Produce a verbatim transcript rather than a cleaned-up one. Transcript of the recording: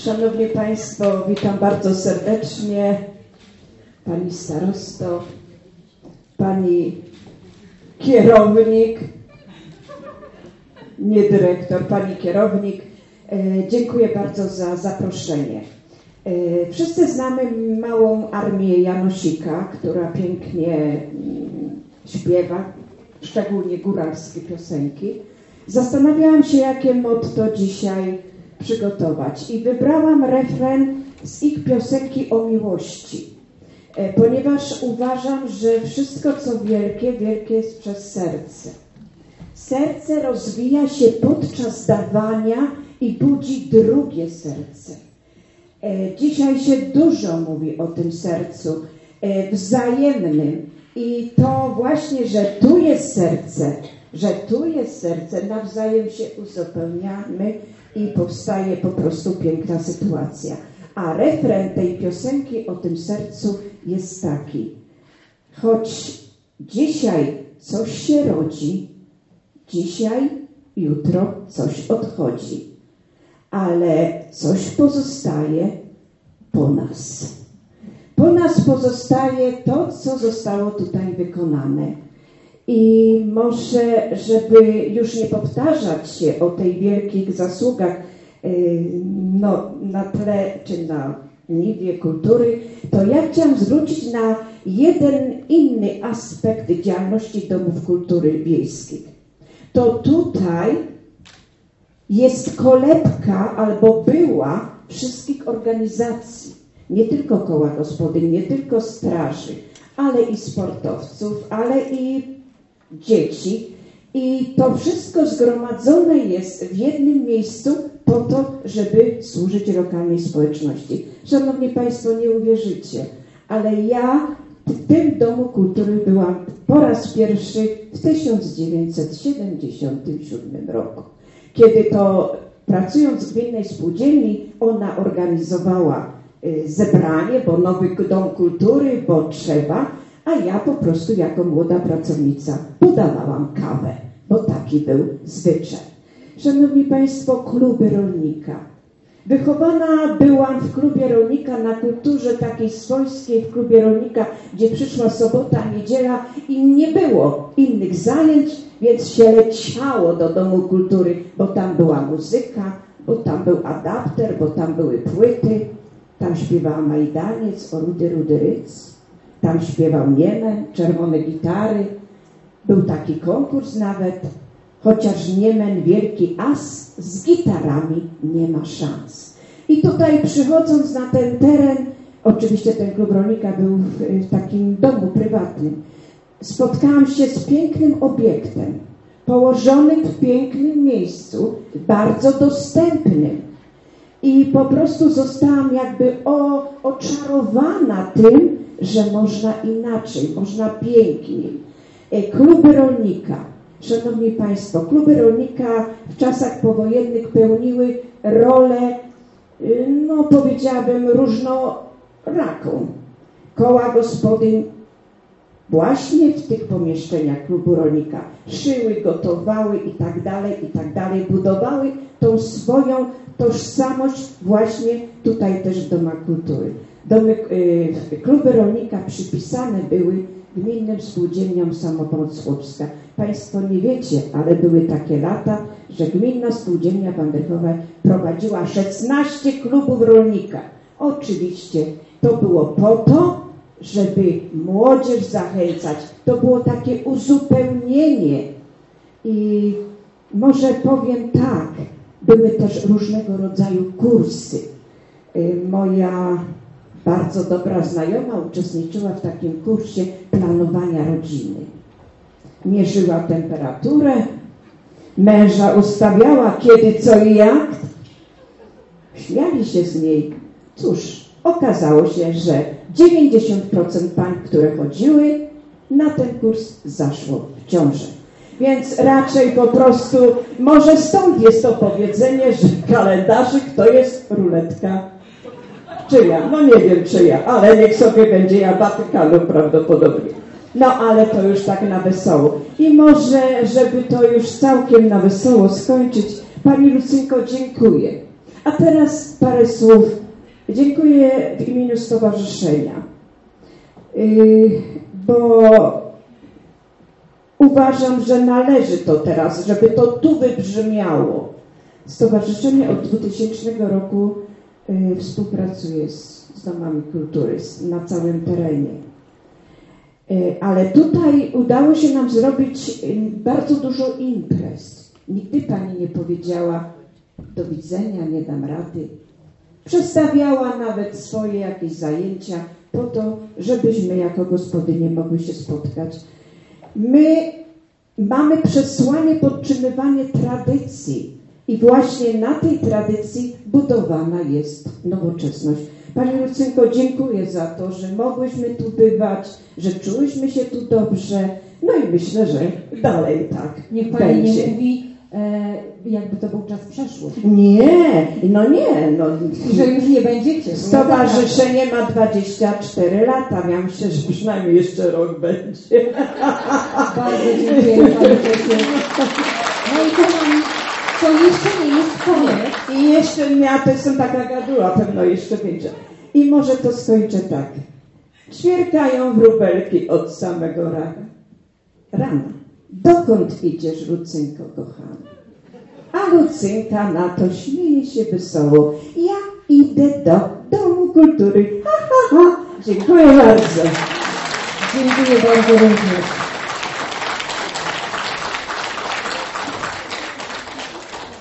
Szanowni Państwo, witam bardzo serdecznie Pani Starosto, Pani Kierownik, nie dyrektor, Pani Kierownik. E, dziękuję bardzo za zaproszenie. E, wszyscy znamy małą armię Janosika, która pięknie mm, śpiewa, szczególnie góralskie piosenki. Zastanawiałam się, jakie motto dzisiaj przygotować i wybrałam refren z ich piosenki o miłości, e, ponieważ uważam, że wszystko co wielkie, wielkie jest przez serce. Serce rozwija się podczas dawania i budzi drugie serce. E, dzisiaj się dużo mówi o tym sercu e, wzajemnym i to właśnie, że tu jest serce, że tu jest serce, nawzajem się uzupełniamy i powstaje po prostu piękna sytuacja. A refren tej piosenki o tym sercu jest taki: choć dzisiaj coś się rodzi, dzisiaj, jutro coś odchodzi, ale coś pozostaje po nas. Po nas pozostaje to, co zostało tutaj wykonane. I może, żeby już nie powtarzać się o tej wielkich zasługach no, na tle czy na niwie kultury, to ja chciałam zwrócić na jeden inny aspekt działalności domów kultury wiejskich. To tutaj jest kolebka albo była wszystkich organizacji, nie tylko koła gospodyń, nie tylko straży, ale i sportowców, ale i dzieci. I to wszystko zgromadzone jest w jednym miejscu po to, żeby służyć lokalnej społeczności. Szanowni Państwo, nie uwierzycie, ale ja w tym Domu Kultury byłam po raz pierwszy w tysiąc dziewięćset siedemdziesiątym siódmym roku. Kiedy to, pracując w Gminnej Spółdzielni, ona organizowała y, zebranie, bo nowy Dom Kultury, bo trzeba, a ja po prostu jako młoda pracownica podawałam kawę, bo taki był zwyczaj. Szanowni Państwo, kluby rolnika. Wychowana byłam w klubie rolnika, na kulturze takiej swojskiej, w klubie rolnika, gdzie przyszła sobota, niedziela i nie było innych zajęć, więc się leciało do Domu Kultury, bo tam była muzyka, bo tam był adapter, bo tam były płyty, tam śpiewała Majdaniec o Rudy Rudy Ryc. Tam śpiewał Niemen, czerwone gitary. Był taki konkurs nawet, chociaż Niemen wielki as, z gitarami nie ma szans. I tutaj przychodząc na ten teren, oczywiście ten klub rolnika był w, w takim domu prywatnym, spotkałam się z pięknym obiektem, położonym w pięknym miejscu, bardzo dostępnym. I po prostu zostałam jakby o, oczarowana tym, że można inaczej, można piękniej. Kluby rolnika. Szanowni Państwo, kluby rolnika w czasach powojennych pełniły rolę, no powiedziałabym, różnoraką. Koła gospodyń właśnie w tych pomieszczeniach klubu rolnika szyły, gotowały i tak dalej, i tak dalej, budowały tą swoją tożsamość właśnie tutaj też w domach kultury. Domy, y, kluby rolnika przypisane były gminnym spółdzielniom Samopomoc Chłopska. Państwo nie wiecie, ale były takie lata, że gminna spółdzielnia Wandrychowa prowadziła szesnaście klubów rolnika. Oczywiście to było po to, żeby młodzież zachęcać. To było takie uzupełnienie. I może powiem tak, były też różnego rodzaju kursy. Y, moja bardzo dobra znajoma uczestniczyła w takim kursie planowania rodziny. Mierzyła temperaturę, męża ustawiała kiedy, co i jak. Śmiali się z niej. Cóż, okazało się, że dziewięćdziesiąt procent pań, które chodziły na ten kurs, zaszło w ciążę. Więc raczej po prostu, może stąd jest to powiedzenie, że kalendarzyk to jest ruletka czyja? No nie wiem czyja, ale niech sobie będzie, ja Watykanu prawdopodobnie. No ale to już tak na wesoło. I może, żeby to już całkiem na wesoło skończyć, Pani Lucynko, dziękuję. A teraz parę słów. Dziękuję w imieniu stowarzyszenia, bo uważam, że należy to teraz, żeby to tu wybrzmiało. Stowarzyszenie od dwutysięcznego roku współpracuje z, z domami kultury na całym terenie. Ale tutaj udało się nam zrobić bardzo dużo imprez. Nigdy pani nie powiedziała: do widzenia, nie dam rady. Przestawiała nawet swoje jakieś zajęcia po to, żebyśmy jako gospodynie mogły się spotkać. My mamy przesłanie podtrzymywanie tradycji i właśnie na tej tradycji budowana jest nowoczesność. Pani Lucynko, dziękuję za to, że mogłyśmy tu bywać, że czułyśmy się tu dobrze, no i myślę, że dalej tak Niech pani będzie. nie mówi, e, jakby to był czas przeszły. Nie, no nie, no. Że już nie będziecie. Stowarzyszenie ma dwadzieścia cztery lata, ja myślę, że przynajmniej jeszcze rok będzie. Bardzo dziękuję pani Czesiu. No i kochani, to jeszcze nie jest koniec. I jeszcze ja to jestem taka gaduła, pewno jeszcze będzie. I może to skończę tak. Ćwierkają wróbelki od samego rana. Rana. Dokąd idziesz, Lucynko kochana? A Lucynka na to śmieje się wesoło. Ja idę do Domu Kultury. Ha, ha, ha. Dziękuję bardzo. Dziękuję bardzo również.